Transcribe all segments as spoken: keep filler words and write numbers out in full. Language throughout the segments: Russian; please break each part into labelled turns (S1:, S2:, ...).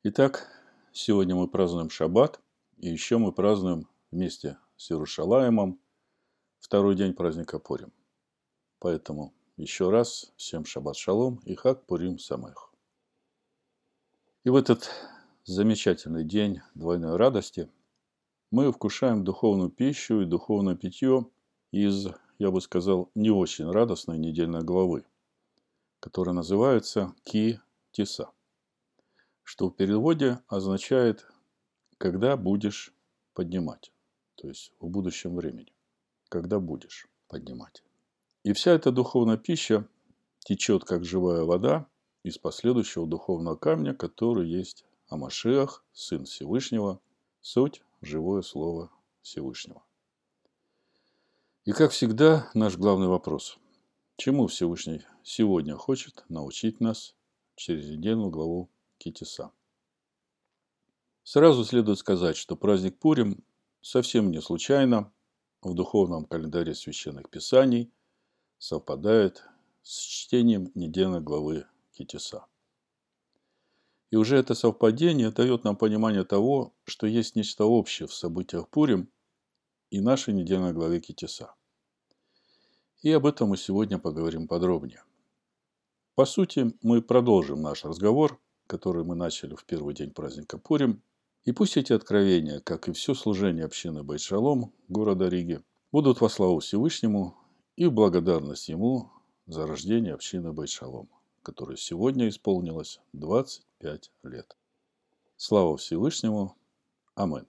S1: Итак, сегодня мы празднуем Шаббат, и еще мы празднуем вместе с Иерушалаимом второй день праздника Пурим. Поэтому еще раз всем Шаббат Шалом и Хаг Пурим Самех. И в этот замечательный день двойной радости мы вкушаем духовную пищу и духовное питье из, я бы сказал, не очень радостной недельной главы, которая называется Ки Тиса, что в переводе означает «когда будешь поднимать», то есть в будущем времени, когда будешь поднимать. И вся эта духовная пища течет, как живая вода, из последующего духовного камня, который есть Амашиах, Сын Всевышнего, суть – живое слово Всевышнего. И, как всегда, наш главный вопрос – чему Всевышний сегодня хочет научить нас через недельную главу Ки Тиса? Сразу следует сказать, что праздник Пурим совсем не случайно в духовном календаре священных писаний совпадает с чтением недельной главы Ки Тиса. И уже это совпадение дает нам понимание того, что есть нечто общее в событиях Пурим и нашей недельной главе Ки Тиса. И об этом мы сегодня поговорим подробнее. По сути, мы продолжим наш разговор, который мы начали в первый день праздника Пурим. И пусть эти откровения, как и все служение общины Бейт Шалом города Риги, будут во славу Всевышнему и в благодарность Ему за рождение общины Бейт Шалом, которой сегодня исполнилось двадцать пять лет. Слава Всевышнему. Амин.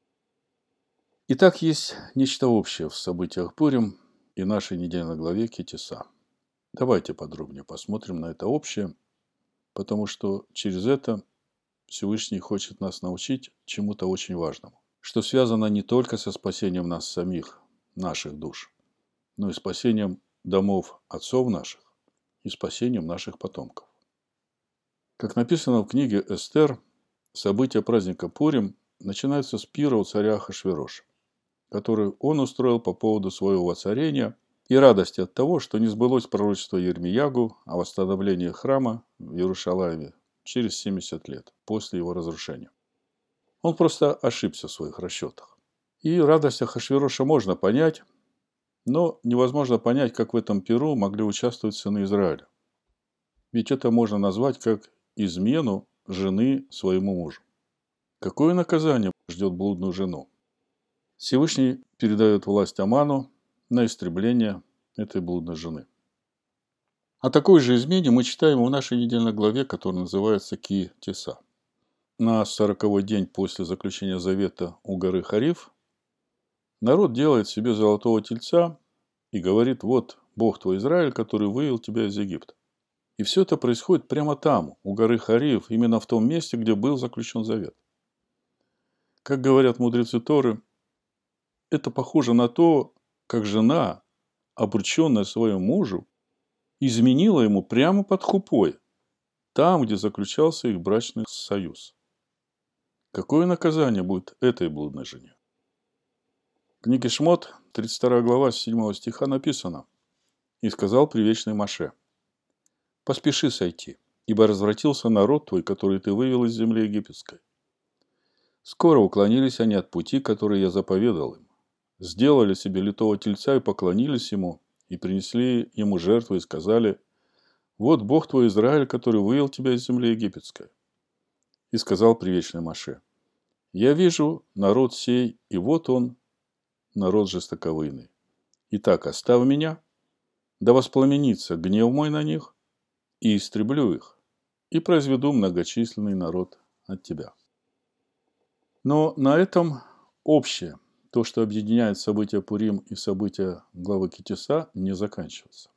S1: Итак, есть нечто общее в событиях Пурим и нашей недельной главе Ки Тиса. Давайте подробнее посмотрим на это общее, потому что через это Всевышний хочет нас научить чему-то очень важному, что связано не только со спасением нас самих, наших душ, но и спасением домов отцов наших и спасением наших потомков. Как написано в книге Эстер, события праздника Пурим начинаются с пира у царя Ахашвероша, который он устроил по поводу своего воцарения и радости от того, что не сбылось пророчество Йирмиягу о восстановлении храма в Иерушалайме через семьдесят лет после его разрушения. Он просто ошибся в своих расчетах. И радость Ахашвероша можно понять, но невозможно понять, как в этом пиру могли участвовать сыны Израиля. Ведь это можно назвать как измену жены своему мужу. Какое наказание ждет блудную жену? Всевышний передает власть Аману на истребление этой блудной жены. О такой же измене мы читаем в нашей недельной главе, которая называется Ки Тиса. На сороковой день после заключения завета у горы Хариф народ делает себе золотого тельца и говорит: вот Бог твой Израиль, который вывел тебя из Египта. И все это происходит прямо там, у горы Хариф, именно в том месте, где был заключен завет. Как говорят мудрецы Торы, это похоже на то, как жена, обрученная своему мужу, изменила ему прямо под хупой, там, где заключался их брачный союз. Какое наказание будет этой блудной жене? В книге Шмот, тридцать вторая глава, с седьмого стиха написано: «И сказал привечный Моше: поспеши сойти, ибо развратился народ твой, который ты вывел из земли египетской. Скоро уклонились они от пути, который я заповедал им, сделали себе литого тельца и поклонились ему, и принесли ему жертву и сказали: вот Бог твой Израиль, который вывел тебя из земли египетской. И сказал привечный Моше: я вижу народ сей, и вот он, народ жестоковыйный. Итак, оставь меня, да воспламенится гнев мой на них, и истреблю их, и произведу многочисленный народ от тебя». Но на этом общее, то, что объединяет события Пурим и события главы Ки Тиса, не заканчивается.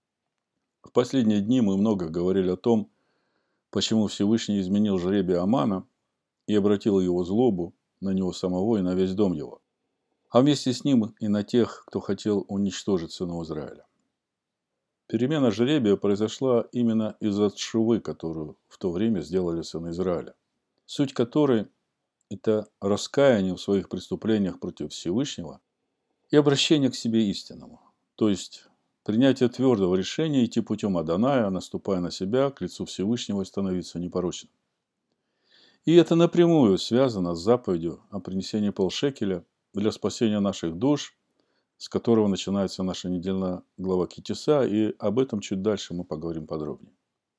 S1: В последние дни мы много говорили о том, почему Всевышний изменил жребий Амана и обратил его злобу на него самого и на весь дом его, а вместе с ним и на тех, кто хотел уничтожить сынов Израиля. Перемена жребия произошла именно из-за тшувы, которую в то время сделали сыны Израиля, суть которой – это раскаяние в своих преступлениях против Всевышнего и обращение к себе истинному, то есть принятие твердого решения идти путем Адоная, наступая на себя, к лицу Всевышнего и становиться непорочным. И это напрямую связано с заповедью о принесении полшекеля для спасения наших душ, с которого начинается наша недельная глава Ки-Тиса, и об этом чуть дальше мы поговорим подробнее.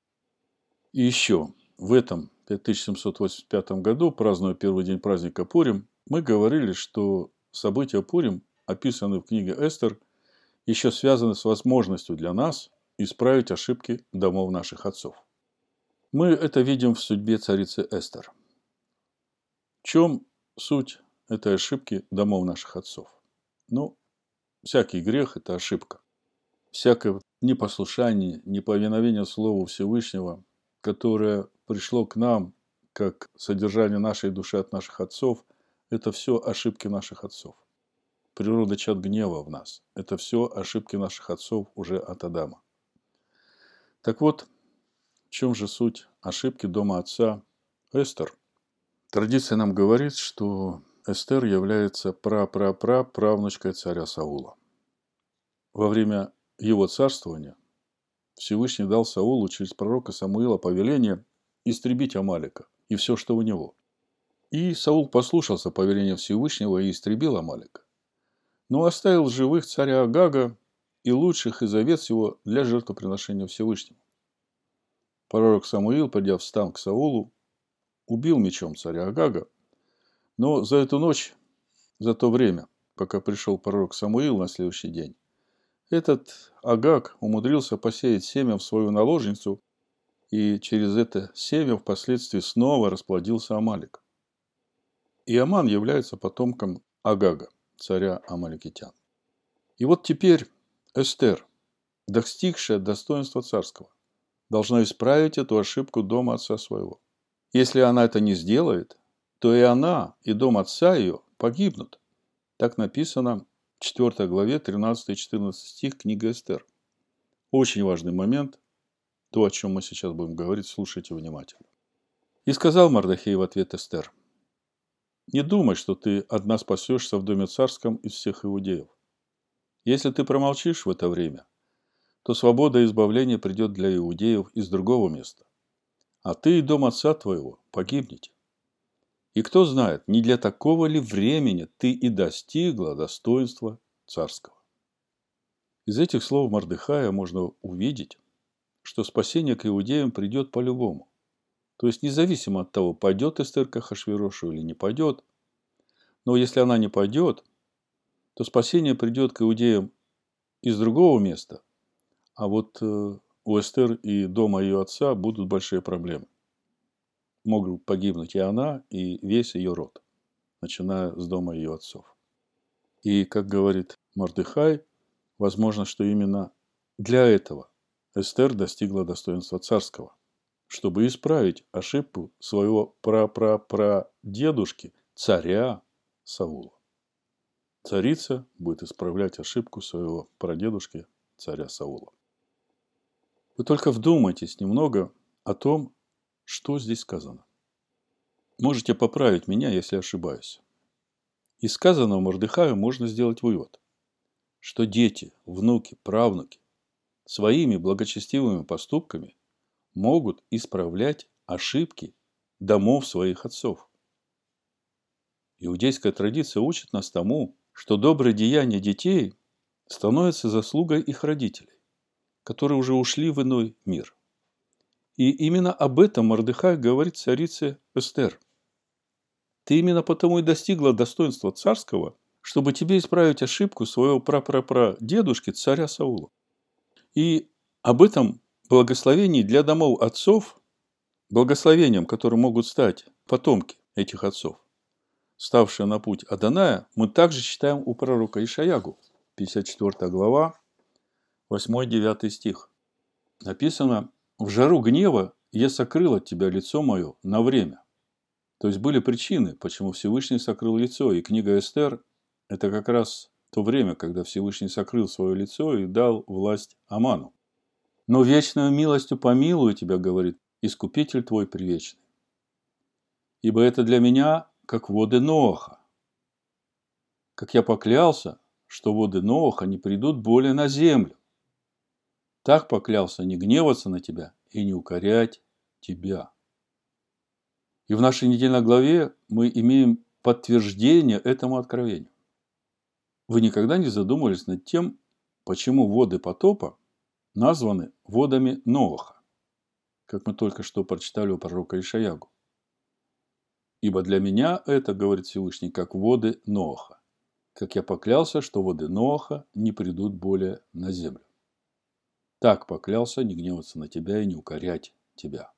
S1: И еще, в этом пять тысяч семьсот восемьдесят пятом году, празднуя первый день праздника Пурим, мы говорили, что события Пурим, описанные в книге Эстер, еще связаны с возможностью для нас исправить ошибки домов наших отцов. Мы это видим в судьбе царицы Эстер. В чем суть этой ошибки домов наших отцов? Ну, всякий грех – это ошибка. Всякое непослушание, неповиновение Слову Всевышнего, которое пришло к нам как содержание нашей души от наших отцов, это все ошибки наших отцов. Природа чад гнева в нас – это все ошибки наших отцов уже от Адама. Так вот, в чем же суть ошибки дома отца Эстер? Традиция нам говорит, что Эстер является пра-пра-пра-правнучкой царя Саула. Во время его царствования Всевышний дал Саулу через пророка Самуила повеление истребить Амалика и все, что у него. И Саул послушался повеления Всевышнего и истребил Амалика, но оставил в живых царя Агага и лучших из овец его для жертвоприношения Всевышнему. Пророк Самуил, придя в стан к Саулу, убил мечом царя Агага, но за эту ночь, за то время, пока пришел пророк Самуил на следующий день, этот Агаг умудрился посеять семя в свою наложницу, и через это семя впоследствии снова расплодился Амалик. И Аман является потомком Агага, царя Амаликитян. И вот теперь Эстер, достигшая достоинства царского, должна исправить эту ошибку дома отца своего. Если она это не сделает, то и она, и дом отца ее погибнут. Так написано в четвёртой главе тринадцатый и четырнадцатый стих книги Эстер. Очень важный момент, то, о чем мы сейчас будем говорить, слушайте внимательно. И сказал Мардохей в ответ Эстер: «Не думай, что ты одна спасешься в доме царском из всех иудеев. Если ты промолчишь в это время, то свобода и избавление придет для иудеев из другого места, а ты и дом отца твоего погибнете. И кто знает, не для такого ли времени ты и достигла достоинства царского». Из этих слов Мордехая можно увидеть, что спасение к иудеям придет по-любому. То есть, независимо от того, пойдет Эстер к Ахашвирошу или не пойдет. Но если она не пойдет, то спасение придет к иудеям из другого места, а вот у Эстер и дома ее отца будут большие проблемы. Могут погибнуть и она, и весь ее род, начиная с дома ее отцов. И, как говорит Мордехай, возможно, что именно для этого Эстер достигла достоинства царского, чтобы исправить ошибку своего пра-пра-пра-дедушки, царя Саула. Царица будет исправлять ошибку своего прадедушки, царя Саула. Вы только вдумайтесь немного о том, что здесь сказано. Можете поправить меня, если ошибаюсь. Из сказанного Мордехаю можно сделать вывод, что дети, внуки, правнуки своими благочестивыми поступками могут исправлять ошибки домов своих отцов. Иудейская традиция учит нас тому, что добрые деяния детей становятся заслугой их родителей, которые уже ушли в иной мир. И именно об этом Мордехай говорит царице Эстер. Ты именно потому и достигла достоинства царского, чтобы тебе исправить ошибку своего прапрапрадедушки, царя Саула. И об этом благословении для домов отцов, благословением, которым могут стать потомки этих отцов, ставшие на путь Адоная, мы также читаем у пророка Ишаягу, пятьдесят четвёртая глава, восьмой-девятый стих. Написано: «В жару гнева я сокрыл от тебя лицо мое на время». То есть были причины, почему Всевышний сокрыл лицо. И книга Эстер – это как раз то время, когда Всевышний сокрыл свое лицо и дал власть Аману. «Но вечную милостью помилую тебя, говорит, Искупитель твой привечный. Ибо это для меня, как воды Ноаха. Как я поклялся, что воды Ноаха не придут более на землю. Так поклялся не гневаться на тебя и не укорять тебя». И в нашей недельной главе мы имеем подтверждение этому откровению. Вы никогда не задумывались над тем, почему воды потопа названы водами Ноаха, как мы только что прочитали у пророка Ишаягу? Ибо для меня это, говорит Всевышний, как воды Ноаха, как я поклялся, что воды Ноаха не придут более на землю. Так поклялся не гневаться на тебя и не укорять тебя.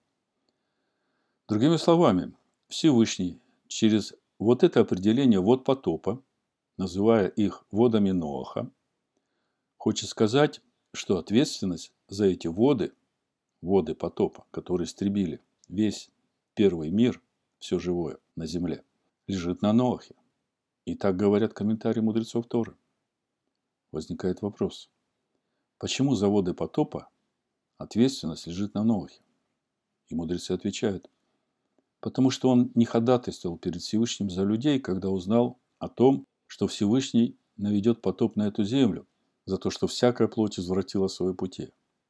S1: Другими словами, Всевышний через вот это определение вод потопа, называя их водами Ноаха, хочет сказать, что ответственность за эти воды, воды потопа, которые истребили весь первый мир, все живое на земле, лежит на Ноахе. И так говорят комментарии мудрецов Торы. Возникает вопрос, почему за воды потопа ответственность лежит на Ноахе? И мудрецы отвечают, потому что он не ходатайствовал перед Всевышним за людей, когда узнал о том, что Всевышний наведет потоп на эту землю, за то, что всякая плоть извратила свои пути.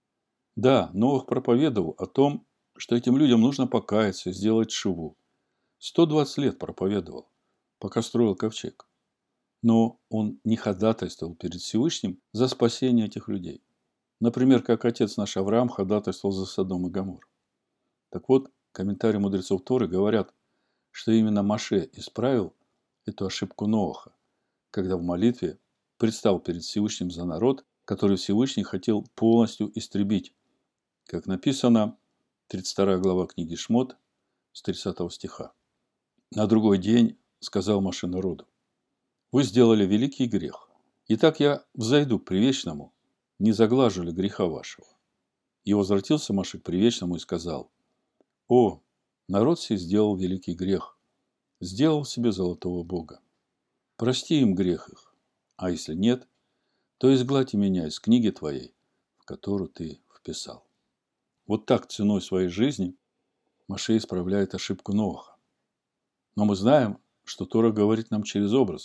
S1: Да, Ноах проповедовал о том, что этим людям нужно покаяться и сделать шиву. сто двадцать лет проповедовал, пока строил ковчег. Но он не ходатайствовал перед Всевышним за спасение этих людей. Например, как отец наш Авраам ходатайствовал за Содом и Гоморру. Так вот, комментарии мудрецов Торы говорят, что именно Моше исправил эту ошибку Ноаха, когда в молитве предстал перед Всевышним за народ, который Всевышний хотел полностью истребить. Как написано, тридцать вторая глава книги Шмот, с тридцатого стиха. На другой день сказал Моше народу: «Вы сделали великий грех. Итак, я взойду к Привечному, не заглажу ли греха вашего». И возвратился Моше к Привечному и сказал: «О, народ сей сделал великий грех, сделал себе золотого бога. Прости им грех их, а если нет, то изгладь меня из книги твоей, в которую ты вписал». Вот так ценой своей жизни Моше исправляет ошибку Ноаха. Но мы знаем, что Тора говорит нам через образы.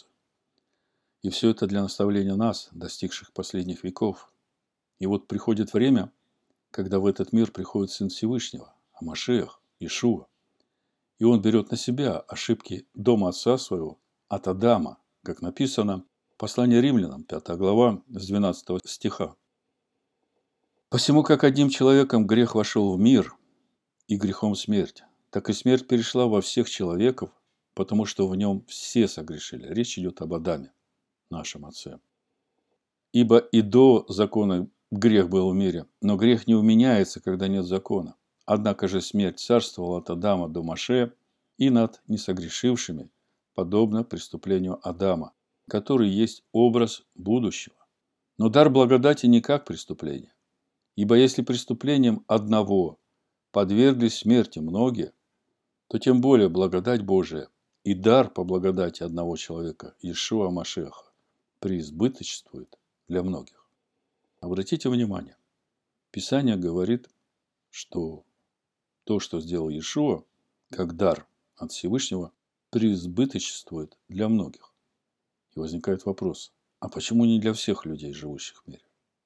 S1: И все это для наставления нас, достигших последних веков. И вот приходит время, когда в этот мир приходит Сын Всевышнего, Машиах, Иешуа. И он берет на себя ошибки дома отца своего от Адама, как написано в послании Римлянам, пятая глава, с двенадцатого стиха. «Посему, как одним человеком грех вошел в мир, и грехом смерть, так и смерть перешла во всех человеков, потому что в нем все согрешили». Речь идет об Адаме, нашем отце. «Ибо и до закона грех был в мире, но грех не уменяется, когда нет закона. Однако же смерть царствовала от Адама до Моше и над несогрешившими, подобно преступлению Адама, который есть образ будущего. Но дар благодати не как преступление. Ибо если преступлением одного подверглись смерти многие, то тем более благодать Божия и дар по благодати одного человека, Иешуа Машиаха, преизбыточествует для многих». Обратите внимание, Писание говорит, что то, что сделал Иешуа, как дар от Всевышнего, преизбыточествует для многих. И возникает вопрос, а почему не для всех людей, живущих в мире?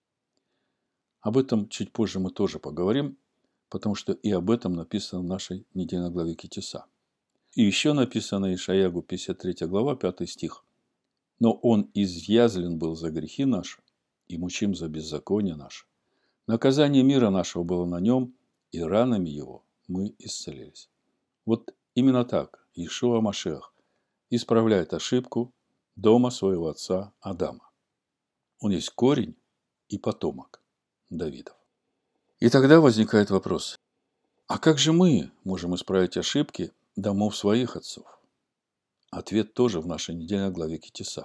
S1: Об этом чуть позже мы тоже поговорим, потому что и об этом написано в нашей недельной главе Ки-Тиса. И еще написано Ишаяху, пятьдесят третья глава, пятый стих. «Но он изъязлен был за грехи наши, и мучим за беззаконие наше. Наказание мира нашего было на нем, и ранами его мы исцелились». Вот именно так Иешуа Машиах исправляет ошибку дома своего отца Адама. Он есть корень и потомок Давидов. И тогда возникает вопрос, а как же мы можем исправить ошибки домов своих отцов? Ответ тоже в нашей недельной главе Ки-Тиса.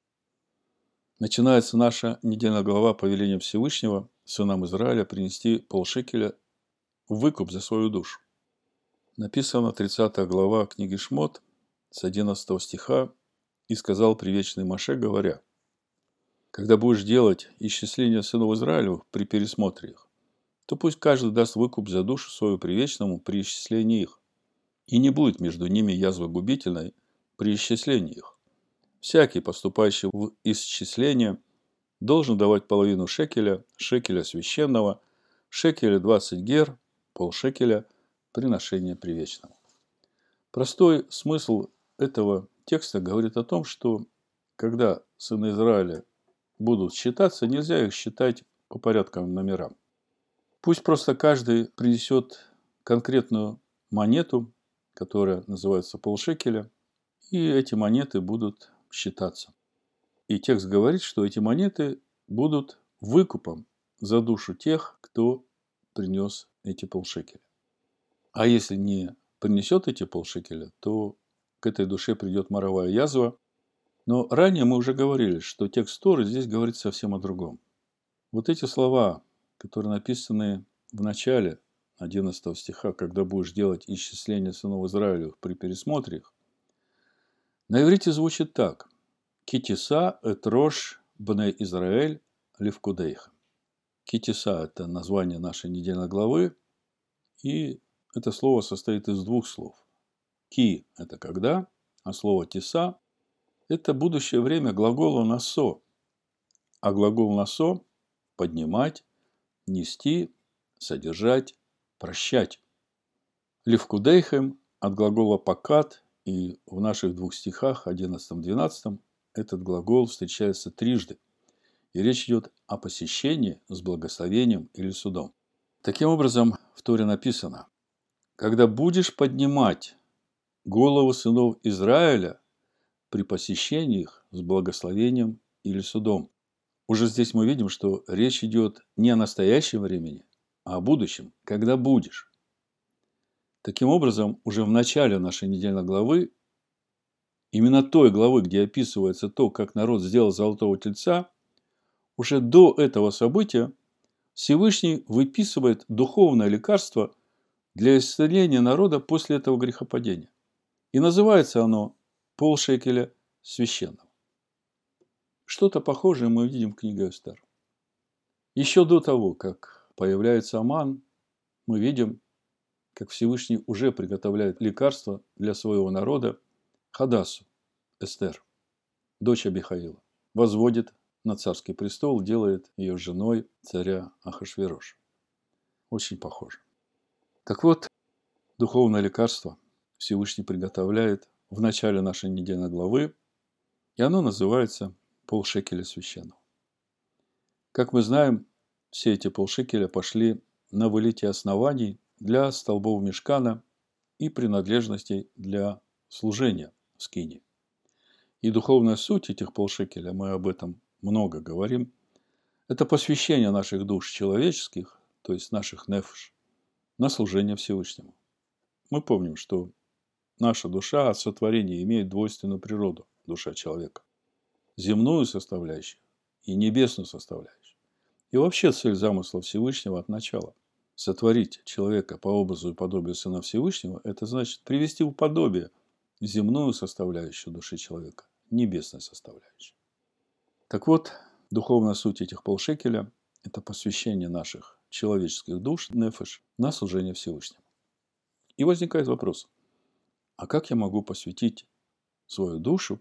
S1: Начинается наша недельная глава повелением Всевышнего сынам Израиля принести полшекеля в выкуп за свою душу. Написано тридцатая глава книги Шмот с одиннадцатого стиха: «И сказал привечный Моше, говоря: когда будешь делать исчисление сынов Израилевых при пересмотре их, то пусть каждый даст выкуп за душу свою привечному при исчислении их, и не будет между ними язвы губительной при исчислении их. Всякий, поступающий в исчисление, должен давать половину шекеля, шекеля священного, шекеля двадцать гер, полшекеля приношения привечному». Простой смысл этого текста говорит о том, что когда сыны Израиля будут считаться, нельзя их считать по порядковым номерам. Пусть просто каждый принесет конкретную монету, которая называется полшекеля, и эти монеты будут считаться. И текст говорит, что эти монеты будут выкупом за душу тех, кто принес эти полшекеля. А если не принесет эти полшекеля, то к этой душе придет моровая язва. Но ранее мы уже говорили, что текст Торы здесь говорит совсем о другом. Вот эти слова, которые написаны в начале одиннадцатого стиха, когда будешь делать исчисление сынов Израилевых при пересмотре их, на иврите звучит так. Китиса эт рош бней Израэль левкудейха. Китиса – это название нашей недельной главы, и это слово состоит из двух слов. Ки – это когда, а слово тиса – это будущее время глагола насо. А глагол насо – поднимать, нести, содержать, прощать. Левкудейхем от глагола покат, и в наших двух стихах, одиннадцатом-двенадцатом, этот глагол встречается трижды. И речь идет о посещении с благословением или судом. Таким образом, в Торе написано: когда будешь поднимать голову сынов Израиля при посещении их с благословением или судом. Уже здесь мы видим, что речь идет не о настоящем времени, а о будущем, когда будешь. Таким образом, уже в начале нашей недельной главы, именно той главы, где описывается то, как народ сделал золотого тельца, уже до этого события Всевышний выписывает духовное лекарство для исцеления народа после этого грехопадения. И называется оно полшекеля священного. Что-то похожее мы видим в книге Эстер. Еще до того, как появляется Аман, мы видим, как Всевышний уже приготовляет лекарство для своего народа. Хадасу, Эстер, дочь Абихаила, возводит на царский престол, делает ее женой царя Ахашвероша. Очень похоже. Так вот, духовное лекарство Всевышний приготовляет в начале нашей недельной главы, и оно называется полшекеля священного. Как мы знаем, все эти полшекеля пошли на вылитие оснований для столбов мишкана и принадлежностей для служения в скинии. И духовная суть этих полшекеля, мы об этом много говорим, это посвящение наших душ человеческих, то есть наших нефеш, на служение Всевышнему. Мы помним, что наша душа от сотворения имеет двойственную природу, душа человека. Земную составляющую и небесную составляющую. И вообще цель замысла Всевышнего от начала – сотворить человека по образу и подобию Сына Всевышнего – это значит привести в подобие земную составляющую души человека, небесной составляющую. Так вот, духовная суть этих полшекеля – это посвящение наших человеческих душ, нефеш, на служение Всевышнему. И возникает вопрос, а как я могу посвятить свою душу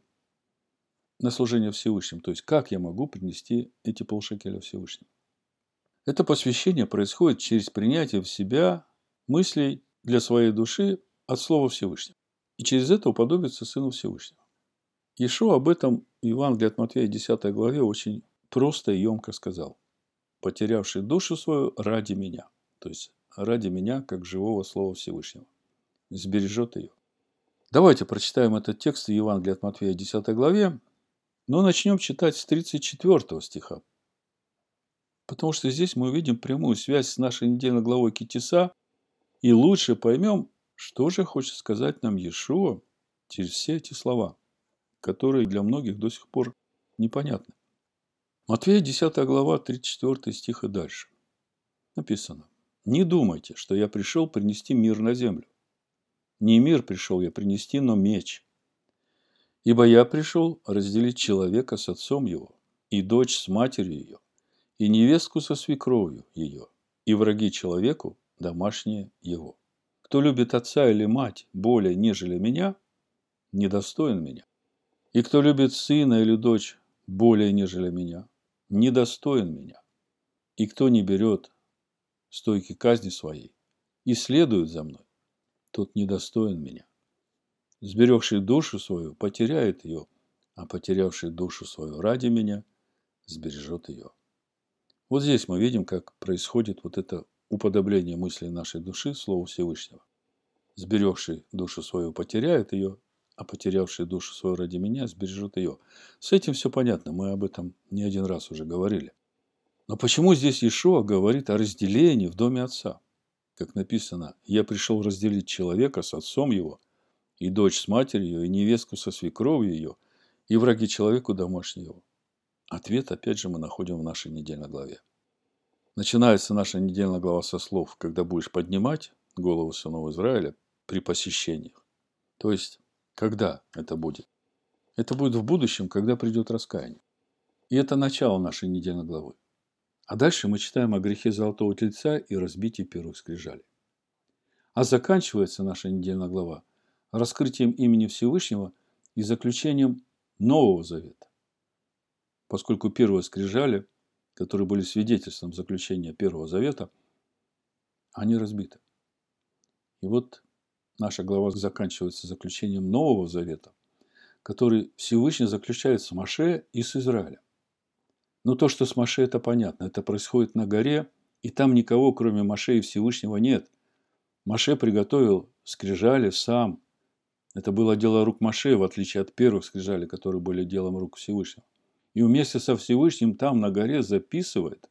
S1: на служение Всевышнему? То есть, как я могу принести эти полшекеля Всевышнему? Это посвящение происходит через принятие в себя мыслей для своей души от Слова Всевышнего. И через это уподобиться Сыну Всевышнего. Иешуа об этом в Евангелии от Матфея, десятой главе, очень просто и емко сказал. Потерявший душу свою ради меня. То есть, ради меня, как живого Слова Всевышнего. Сбережет ее. Давайте прочитаем этот текст в Евангелии от Матфея, десятой главе, но начнем читать с тридцать четвёртого стиха. Потому что здесь мы увидим прямую связь с нашей недельной главой Китиса и лучше поймем, что же хочет сказать нам Иешуа через все эти слова, которые для многих до сих пор непонятны. Матфея, десятая глава, тридцать четвёртый стих и дальше. Написано. «Не думайте, что я пришел принести мир на землю. Не мир пришел я принести, но меч. Ибо я пришел разделить человека с отцом его, и дочь с матерью ее, и невестку со свекровью ее, и враги человеку домашние его. Кто любит отца или мать более, нежели меня, недостоин меня. И кто любит сына или дочь более, нежели меня, недостоин меня. И кто не берет стойки казни своей и следует за мной, тот недостоин меня. Сберегший душу свою потеряет ее, а потерявший душу свою ради меня сбережет ее. Вот здесь мы видим, как происходит вот это уподобление мысли нашей души Слову Всевышнего. Сберегший душу свою потеряет ее, а потерявший душу свою ради меня сбережет ее. С этим все понятно, мы об этом не один раз уже говорили. Но почему здесь Иешуа говорит о разделении в доме отца? Как написано, я пришел разделить человека с отцом его, и дочь с матерью, и невестку со свекровью ее, и враги человеку домашнего. Ответ, опять же, мы находим в нашей недельной главе. Начинается наша недельная глава со слов, когда будешь поднимать голову сынов Израиля при посещениях. То есть, когда это будет? Это будет в будущем, когда придет раскаяние. И это начало нашей недельной главы. А дальше мы читаем о грехе золотого тельца и разбитии первых скрижалей. А заканчивается наша недельная глава раскрытием имени Всевышнего и заключением Нового Завета. Поскольку первые скрижали, которые были свидетельством заключения Первого Завета, они разбиты. И вот наша глава заканчивается заключением Нового Завета, который Всевышний заключает с Моше и с Израилем. Но то, что с Моше, это понятно. Это происходит на горе, и там никого, кроме Моше и Всевышнего, нет. Моше приготовил скрижали сам. Это было дело рук Моше, в отличие от первых скрижалей, которые были делом рук Всевышнего. И вместе со Всевышним там на горе записывает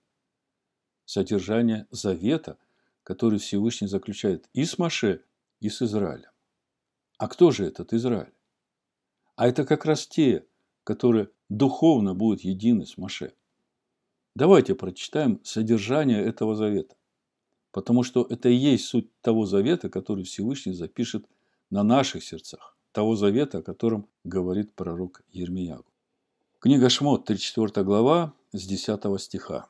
S1: содержание завета, который Всевышний заключает и с Моше, и с Израилем. А кто же этот Израиль? А это как раз те, которые духовно будут едины с Моше. Давайте прочитаем содержание этого завета. Потому что это и есть суть того завета, который Всевышний запишет на наших сердцах. Того завета, о котором говорит пророк Йирмиягу. Книга Шмот, тридцать четвёртая глава, с десятого стиха.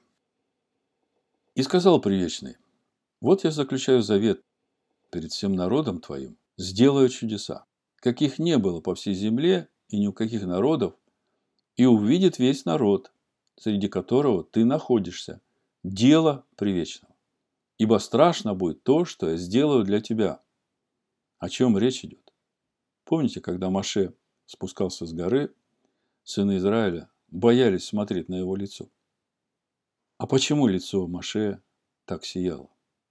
S1: «И сказал Предвечный: вот я заключаю завет перед всем народом твоим, сделаю чудеса, каких не было по всей земле и ни у каких народов, и увидит весь народ, среди которого ты находишься, дело Предвечного. Ибо страшно будет то, что я сделаю для тебя». О чем речь идет? Помните, когда Моше спускался с горы, сыны Израиля боялись смотреть на его лицо? А почему лицо Моше так сияло?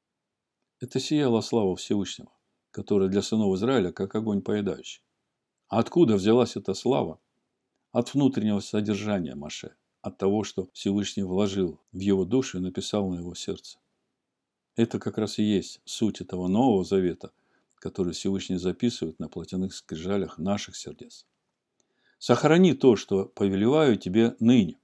S1: Это сияла слава Всевышнего, которая для сынов Израиля как огонь поедающий. А откуда взялась эта слава? От внутреннего содержания Моше, от того, что Всевышний вложил в его душу и написал на его сердце. Это как раз и есть суть этого Нового Завета, который Всевышний записывает на плотяных скрижалях наших сердец. «Сохрани то, что повелеваю тебе ныне.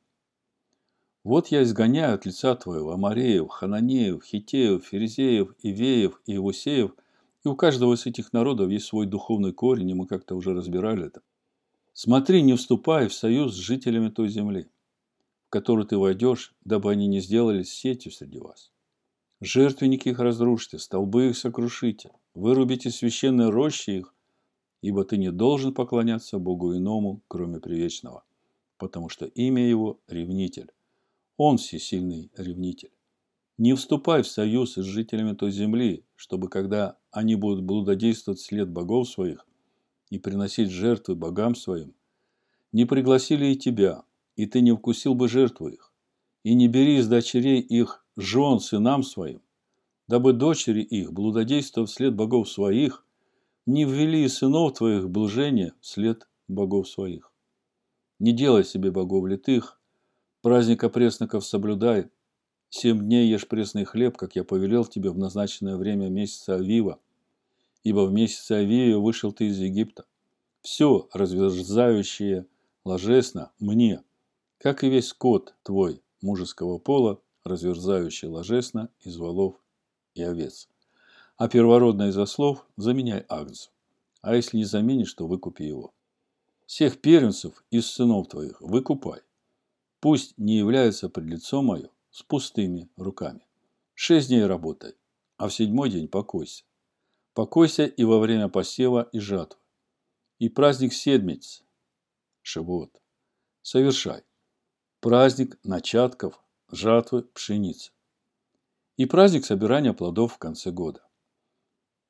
S1: Вот я изгоняю от лица твоего Амореев, Хананеев, Хитеев, Ферезеев, Ивеев и Иусеев, и у каждого из этих народов есть свой духовный корень, и мы как-то уже разбирали это. Смотри, не вступай в союз с жителями той земли, в которую ты войдешь, дабы они не сделались сетью среди вас. Жертвенники их разрушьте, столбы их сокрушите, вырубите священные рощи их, ибо ты не должен поклоняться Богу иному, кроме Предвечного, потому что имя его – Ревнитель. Он всесильный ревнитель. Не вступай в союз с жителями той земли, чтобы, когда они будут блудодействовать вслед богов своих и приносить жертвы богам своим, не пригласили и тебя, и ты не вкусил бы жертву их, и не бери из дочерей их жен сынам своим, дабы дочери их, блудодействуя вслед богов своих, не ввели сынов твоих в блужение вслед богов своих. Не делай себе богов литых, праздника пресноков соблюдай, семь дней ешь пресный хлеб, как я повелел тебе в назначенное время месяца Авива, ибо в месяце Авива вышел ты из Египта. Все разверзающее ложесно мне, как и весь скот твой мужеского пола, разверзающий ложесно из волов и овец. А первородное из ослов заменяй агнцу, а если не заменишь, то выкупи его. Всех первенцев из сынов твоих выкупай. Пусть не являются пред лицом мое с пустыми руками. Шесть дней работай, а в седьмой день покойся. Покойся и во время посева и жатвы. И праздник седмиц, Шивот, совершай. Праздник начатков, жатвы пшеницы. И праздник собирания плодов в конце года.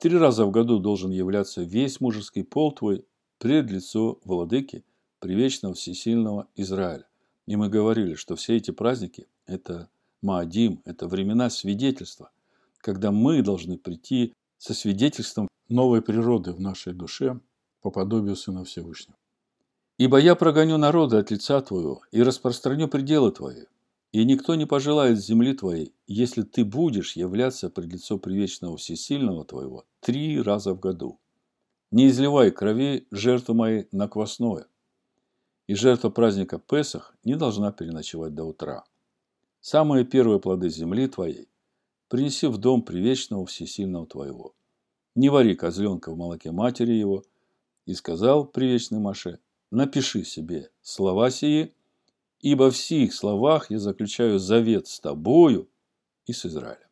S1: Три раза в году должен являться весь мужеский пол твой пред лицо владыки, привечного всесильного Израиля. И мы говорили, что все эти праздники – это Маадим, это времена свидетельства, когда мы должны прийти со свидетельством новой природы в нашей душе по подобию Сына Всевышнего. «Ибо я прогоню народы от лица твоего и распространю пределы твои, и никто не пожелает земли твоей, если ты будешь являться пред лицо привечного всесильного твоего три раза в году. Не изливай крови жертвы моей на квасное, и жертва праздника Песах не должна переночевать до утра. Самые первые плоды земли твоей принеси в дом привечного всесильного твоего. Не вари козленка в молоке матери его». И сказал привечный Моше: «Напиши себе слова сии, ибо в сих словах я заключаю завет с тобою и с Израилем».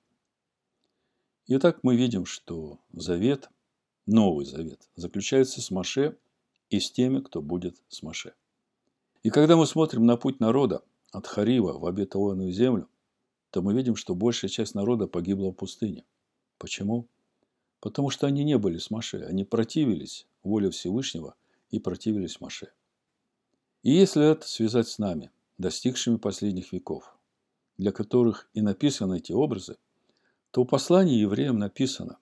S1: Итак, мы видим, что завет, новый завет, заключается с Моше и с теми, кто будет с Моше. И когда мы смотрим на путь народа от Харива в обетованную землю, то мы видим, что большая часть народа погибла в пустыне. Почему? Потому что они не были с Моше, они противились воле Всевышнего и противились Моше. И если это связать с нами, достигшими последних веков, для которых и написаны эти образы, то в послании евреям написано.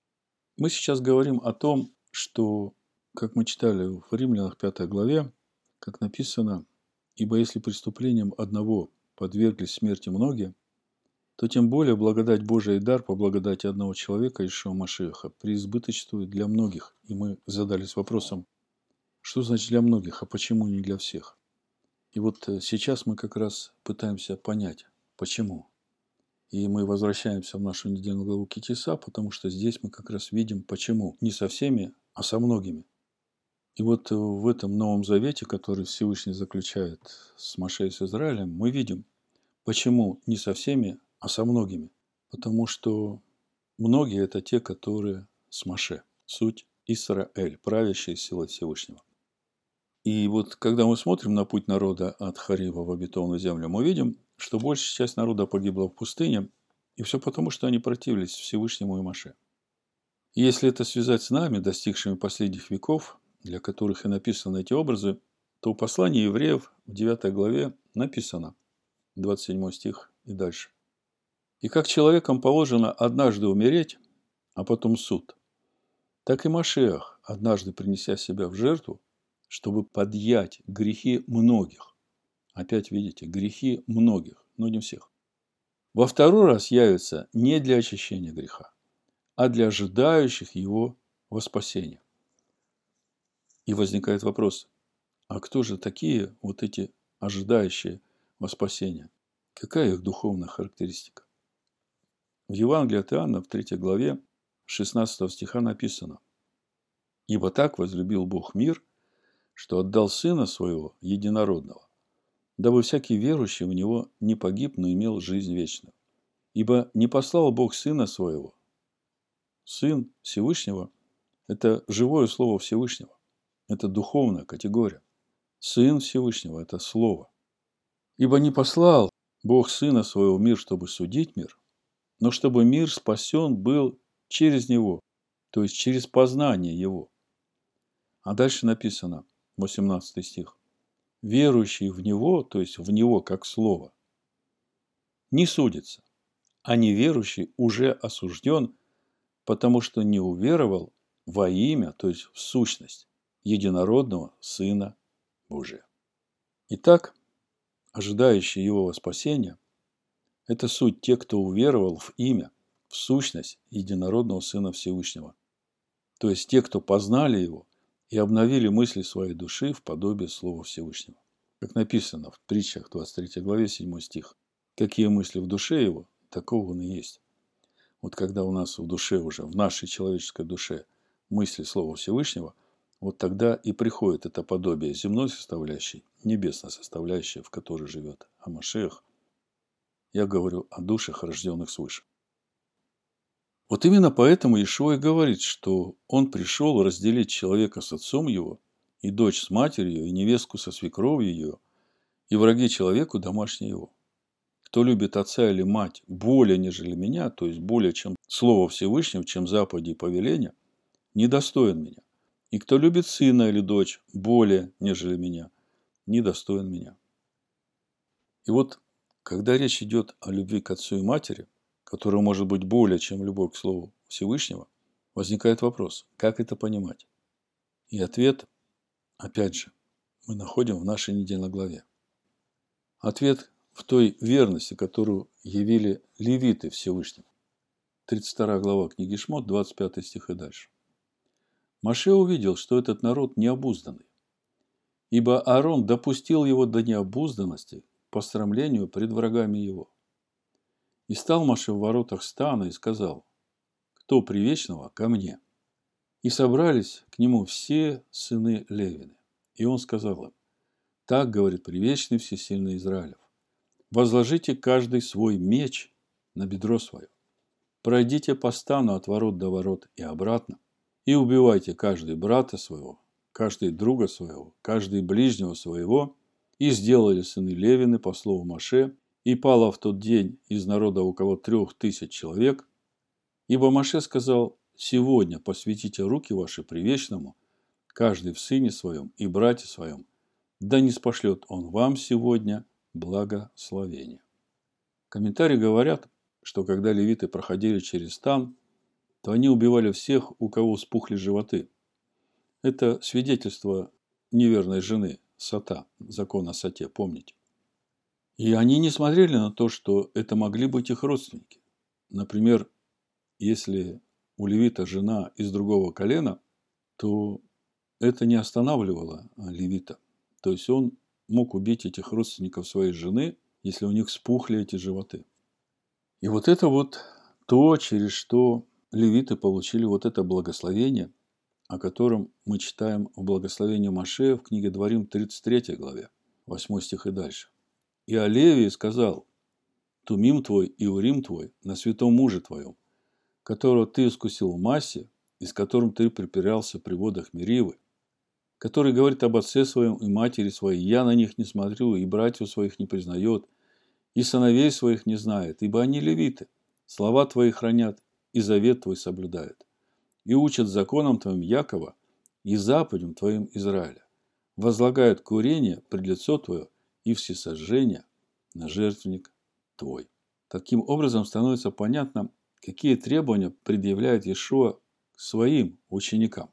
S1: Мы сейчас говорим о том, что, как мы читали в Римлянах пятой главе, как написано: «Ибо если преступлением одного подверглись смерти многие, то тем более благодать Божия и дар по благодати одного человека, Иешуа Машиаха, преизбыточствует для многих». И мы задались вопросом, что значит для многих, а почему не для всех? И вот сейчас мы как раз пытаемся понять, почему. И мы возвращаемся в нашу недельную главу Ки Тиса, потому что здесь мы как раз видим, почему. Не со всеми, а со многими. И вот в этом Новом Завете, который Всевышний заключает с Моше и с Израилем, мы видим, почему не со всеми, а со многими. Потому что многие – это те, которые с Моше. Суть Исраэль, правящая сила Всевышнего. И вот когда мы смотрим на путь народа от Харива в обетованную землю, мы видим, что большая часть народа погибла в пустыне, и все потому, что они противились Всевышнему и Моше. И если это связать с нами, достигшими последних веков, для которых и написаны эти образы, то в послании евреев в девятой главе написано, двадцать седьмой стих и дальше: «И как человекам положено однажды умереть, а потом суд, так и Машиах, однажды принеся себя в жертву, чтобы подъять грехи многих». Опять видите, грехи многих, но не всех. «Во второй раз явится не для очищения греха, а для ожидающих его во спасение». И возникает вопрос, а кто же такие вот эти ожидающие во спасение? Какая их духовная характеристика? В Евангелии от Иоанна в третьей главе шестнадцатого стиха написано: «Ибо так возлюбил Бог мир, что отдал Сына Своего Единородного, дабы всякий верующий в Него не погиб, но имел жизнь вечную. Ибо не послал Бог Сына Своего». Сын Всевышнего – это живое слово Всевышнего. Это духовная категория. Сын Всевышнего – это слово. «Ибо не послал Бог Сына Своего в мир, чтобы судить мир, но чтобы мир спасен был через Него», то есть через познание Его. А дальше написано, восемнадцатый стих: «Верующий в Него», то есть в Него как Слово, «не судится, а неверующий уже осужден, потому что не уверовал во имя», то есть в сущность, единородного Сына Божия. Итак, ожидающие Его спасения – это суть те, кто уверовал в имя, в сущность единородного Сына Всевышнего. То есть те, кто познали Его и обновили мысли своей души в подобие Слова Всевышнего. Как написано в Притчах двадцать третьей главе седьмой стих: «Какие мысли в душе его, такого он и есть». Вот когда у нас в душе уже, в нашей человеческой душе мысли Слова Всевышнего, вот тогда и приходит это подобие земной составляющей, небесной составляющей, в которой живет Амашиах. Я говорю о душах, рожденных свыше. Вот именно поэтому Иешуа и говорит, что Он пришел разделить человека с отцом его, и дочь с матерью, и невестку со свекровью ее, и враги человеку домашние его. кто любит отца или мать более, нежели меня, то есть более, чем Слово Всевышнего, чем заповеди и повеления, недостоин меня. И кто любит сына или дочь более, нежели меня, недостоин меня. И вот, когда речь идет о любви к отцу и матери, которая может быть более, чем любовь к Слову Всевышнего, возникает вопрос, как это понимать? И ответ, опять же, мы находим в нашей недельной главе. Ответ в той верности, которую явили левиты Всевышнему. тридцать вторая глава книги Шмот, двадцать пятый стих и дальше. Моше увидел, что этот народ необузданный, ибо Аарон допустил его до необузданности по срамлению пред врагами его. И стал Моше в воротах стана и сказал, кто привечного ко мне. И собрались к нему все сыны Левины. И он сказал им, так говорит привечный всесильный Израилев, возложите каждый свой меч на бедро свое, пройдите по стану от ворот до ворот и обратно, и убивайте каждый брата своего, каждый друга своего, каждый ближнего своего. И сделали сыны Левины по слову Моше, и пало в тот день из народа около трех тысяч человек, ибо Моше сказал, сегодня посвятите руки ваши привечному, каждый в сыне своем и брате своем, да не спошлет он вам сегодня благословение. Комментарии говорят, что когда левиты проходили через стан, то они убивали всех, у кого вспухли животы. Это свидетельство неверной жены, Сота, закон о Соте, помните. И они не смотрели на то, что это могли быть их родственники. Например, если у левита жена из другого колена, то это не останавливало левита. То есть он мог убить этих родственников своей жены, если у них вспухли эти животы. И вот это вот то, через что левиты получили вот это благословение, о котором мы читаем в благословении Моше в книге Дворим тридцать третьей главе, восьмой стих и дальше. И о Левии сказал, Тумим твой и Урим твой на святом муже твоем, которого ты искусил в массе, и с которым ты припирался при водах Меривы, который говорит об отце своем и матери своей, я на них не смотрю, и братьев своих не признает, и сыновей своих не знает, ибо они левиты, слова твои хранят, и завет твой соблюдают, и учат законам твоим Якова и заповедям твоим Израиля, возлагают курение пред лицо твое и всесожжение на жертвенник твой. Таким образом становится понятно, какие требования предъявляет Иешуа к своим ученикам.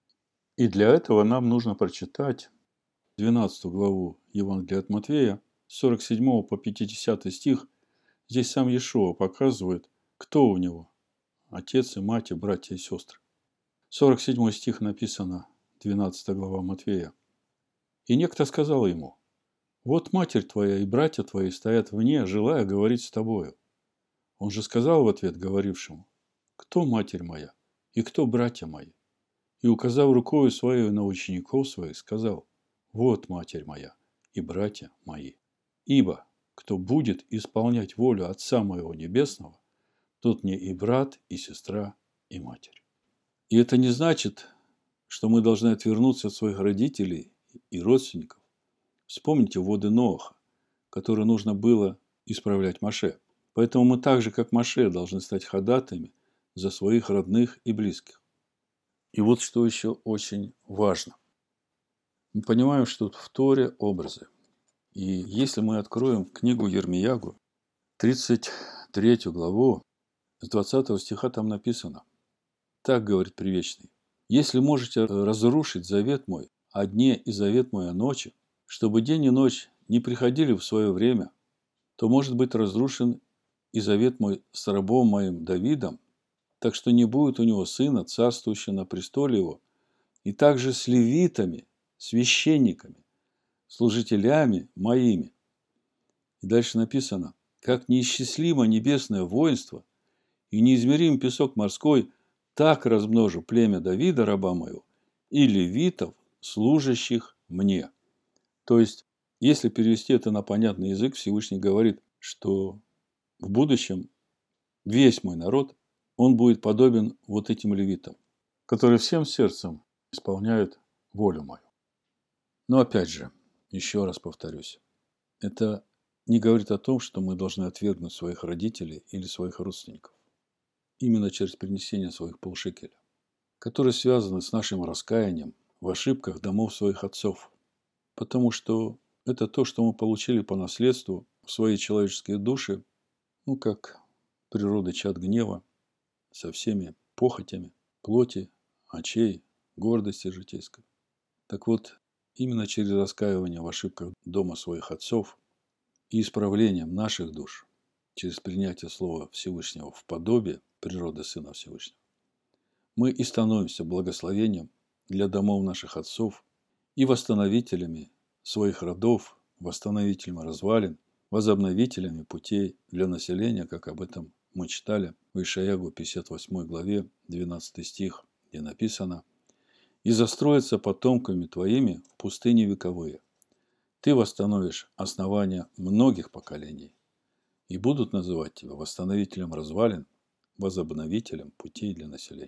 S1: И для этого нам нужно прочитать двенадцатую главу Евангелия от Матфея, с сорок седьмого по пятидесятый стих. Здесь сам Иешуа показывает, кто у него – отец и мать, и братья и сестры. сорок седьмой стих написано, двенадцатая глава Матфея. «И некто сказал ему, вот матерь твоя и братья твои стоят вне, желая говорить с тобою. Он же сказал в ответ говорившему, кто матерь моя и кто братья мои? И, указав рукою своей на учеников своих, сказал, вот матерь моя и братья мои. Ибо, кто будет исполнять волю Отца моего Небесного, тот мне и брат, и сестра, и матерь». И это не значит, что мы должны отвернуться от своих родителей и родственников. Вспомните воды Ноаха, которые нужно было исправлять Моше. Поэтому мы так же, как Моше, должны стать ходатаями за своих родных и близких. И вот что еще очень важно. Мы понимаем, что в Торе образы. И если мы откроем книгу Йирмиягу, тридцать третью главу, с двадцатого стиха там написано. Так говорит Привечный. «Если можете разрушить завет мой о дне и завет мой о ночи, чтобы день и ночь не приходили в свое время, то может быть разрушен и завет мой с рабом моим Давидом, так что не будет у него сына, царствующего на престоле его, и также с левитами, священниками, служителями моими». И дальше написано, «Как неисчислимо небесное воинство и неизмерим песок морской, так размножу племя Давида, раба моего, и левитов, служащих мне». То есть, если перевести это на понятный язык, Всевышний говорит, что в будущем весь мой народ, он будет подобен вот этим левитам, которые всем сердцем исполняют волю мою. Но опять же, еще раз повторюсь, это не говорит о том, что мы должны отвергнуть своих родителей или своих родственников. Именно через принесение своих полшекеля, которые связаны с нашим раскаянием в ошибках домов своих отцов. Потому что это то, что мы получили по наследству в свои человеческие души, ну, как природа чад гнева, со всеми похотями, плоти, очей, гордости житейской. Так вот, именно через раскаивание в ошибках дома своих отцов и исправлением наших душ, через принятие Слова Всевышнего в подобие природы Сына Всевышнего, мы и становимся благословением для домов наших отцов и восстановителями своих родов, восстановителями развалин, возобновителями путей для населения, как об этом мы читали в Ишаягу пятьдесят восьмой главе, двенадцатый стих, где написано: «И застроятся потомками твоими пустыни вековые. Ты восстановишь основания многих поколений, и будут называть тебя восстановителем развалин, возобновителем путей для населения».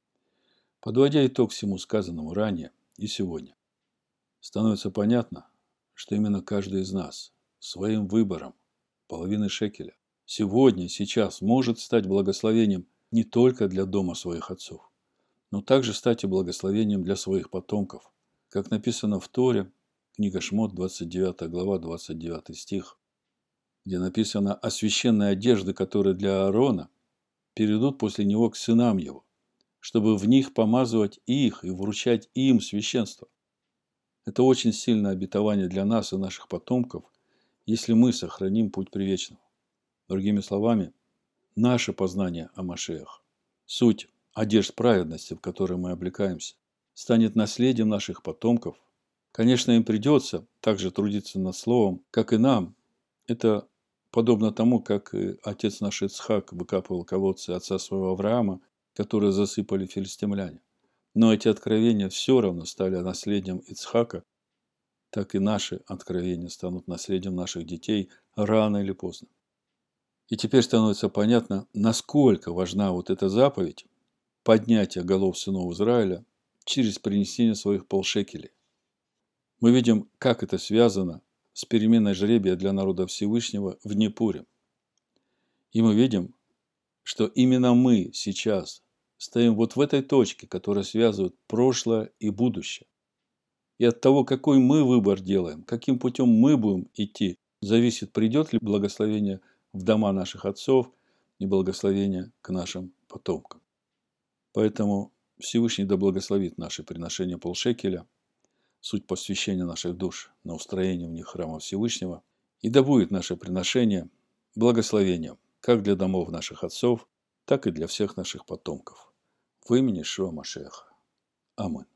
S1: Подводя итог всему сказанному ранее и сегодня, становится понятно, что именно каждый из нас своим выбором половины шекеля сегодня, сейчас может стать благословением не только для дома своих отцов, но также стать и благословением для своих потомков. Как написано в Торе, книга Шмот, двадцать девятая глава, двадцать девятый стих, где написано о священной одежде, которые для Аарона перейдут после него к сынам его, чтобы в них помазывать их и вручать им священство. Это очень сильное обетование для нас и наших потомков, если мы сохраним путь привечного. Другими словами, наше познание о Машиах, суть одежд праведности, в которой мы облекаемся, станет наследием наших потомков. Конечно, им придется также трудиться над словом, как и нам. Это подобно тому, как и отец наш Ицхак выкапывал колодцы отца своего Авраама, которые засыпали филистимляне. Но эти откровения все равно стали наследием Ицхака, так и наши откровения станут наследием наших детей рано или поздно. И теперь становится понятно, насколько важна вот эта заповедь поднятия голов сынов Израиля через принесение своих полшекелей. Мы видим, как это связано с переменой жребия для народа Всевышнего в дни Пурим. И мы видим, что именно мы сейчас стоим вот в этой точке, которая связывает прошлое и будущее. И от того, какой мы выбор делаем, каким путем мы будем идти, зависит, придет ли благословение в дома наших отцов и благословение к нашим потомкам. Поэтому Всевышний да благословит наши приношения полшекеля, суть посвящения наших душ на устроение в них храма Всевышнего, и да будет наше приношение благословением как для домов наших отцов, так и для всех наших потомков. В имени Ишуа Машиаха. Аминь.